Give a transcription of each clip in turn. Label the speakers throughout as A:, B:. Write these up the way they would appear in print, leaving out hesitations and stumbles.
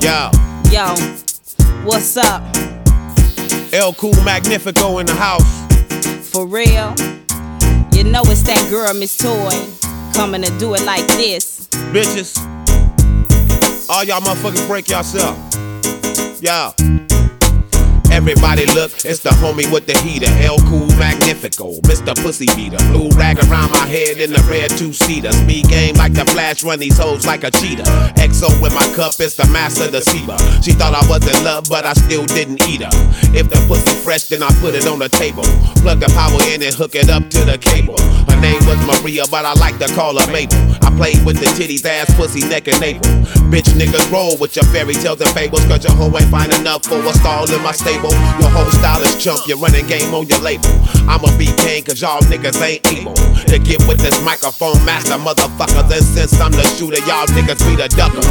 A: Yo.
B: Yo, what's up?
A: El Cool Magnifico in the house.
B: For real? You know it's that girl, Miss Toy, coming to do it like this.
A: Bitches, all y'all motherfuckers break yourself. Yo. Everybody look, it's the homie with the heater, El Cool Magnifico, Mr. Pussy Beater. Blue rag around my head in the red two-seater. Speed game like the Flash, run these hoes like a cheetah. XO with my cup, it's the master deceiver. She thought I was in love, but I still didn't eat her. If the pussy fresh, then I put it on the table. Plug the power in and hook it up to the cable. Her name was Maria, but I like to call her Mabel. I played with the titties, ass, pussy, neck, and navel. Bitch niggas roll with your fairy tales and fables, cause your hoe ain't fine enough for a stall in my stable. Your whole style is chump, you're running game on your label. I'ma be king cause y'all niggas ain't able to get with this microphone master motherfucker. Then since I'm the shooter, y'all niggas be the duckers.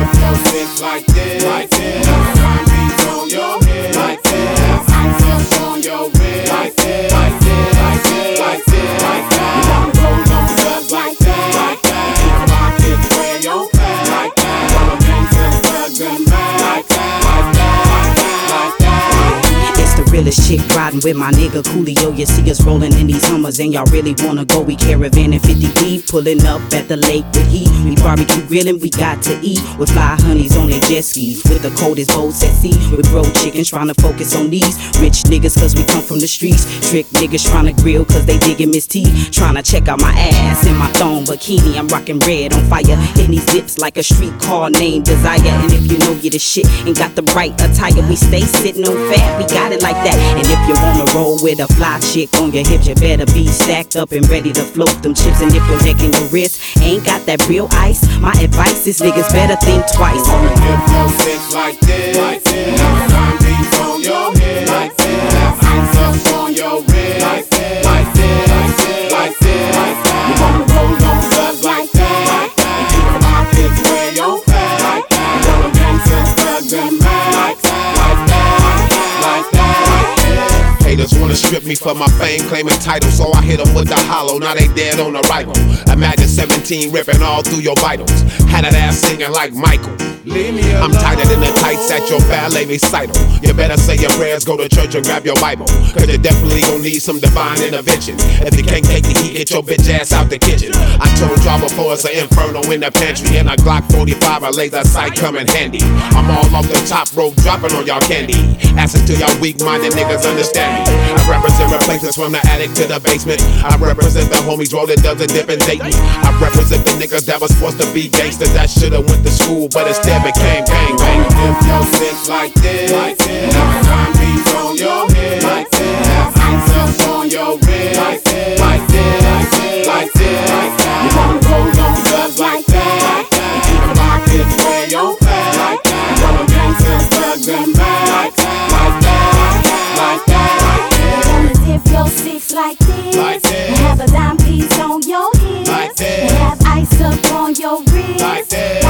C: Like this, like this. Beats on your head, like this. On your head, like this, like this, like this, like this, like that. You wanna roll on drugs like that, like that. Keep your pockets where your fat, like that. Wanna gangsters, thugs and mad, like that, like that, like that.
D: It's the realest chick riding with my nigga Coolio. You see us rolling in these Hummers and y'all really wanna go. We caravan in 50 deep, pulling up at the lake with heat. We barbecue grilling, we got to eat. With fly honeys on their jet skis, with the coldest boats at sea. With road chickens trying to focus on these rich niggas cause we come from the streets. Trick niggas trying to grill cause they digging Miss T. Trying to check out my ass in my thong bikini. I'm rocking red on fire, hitting these lips like a streetcar named Desire. And if you know you the shit and got the right attire, we stay sitting on fat, we got it like that. And if you wanna roll with a fly chick on your hips, you better be stacked up and ready to float them chips. And if your neck and your wrist ain't got that real ice, my advice is niggas better think twice.
C: If your six like this, like this. Beats on your head, like this. Ice up on your wrist, like this, like this, like this, like this, like that. You wanna roll on drugs like that, like that. Keep your pockets where your fat, like that. You wanna gangsters, thugs and mad, like that, like that, like that, like that.
A: Haters wanna strip me for my fame, claiming title, so I hit them with the hollow. Now they dead on arrival. Imagine 17 ripping all through your vitals. Had that ass singing like Michael. I'm tighter than the tights at your ballet recital. You better say your prayers, go to church and grab your Bible, cause you definitely gon' need some divine intervention. If you can't take the heat, get your bitch ass out the kitchen. I told y'all before, it's an inferno in the pantry, and a Glock 45, a laser sight come in handy. I'm all off the top rope, dropping on y'all candy. Asking to y'all weak-minded niggas understand me. I represent replacements from the attic to the basement. I represent the homies rolling dubs and dipping Dayton. I represent the niggas that was supposed to be gangsters that should've went to school, but instead became gang bang.
C: If your six like this, like this. Beats on your head, like this. Ice up on your wrist, like this, like this, like this, like this, like that. You wanna roll on drugs like that, like that. Keep your pockets where your fat, like that. You wanna gangsters, thugs and mad, like that, like that, like that, like that.
E: Wanna dip your six like this,
C: like this.
E: And have a dime piece on your hips,
C: like this.
E: And have ice up on your wrist,
C: like this.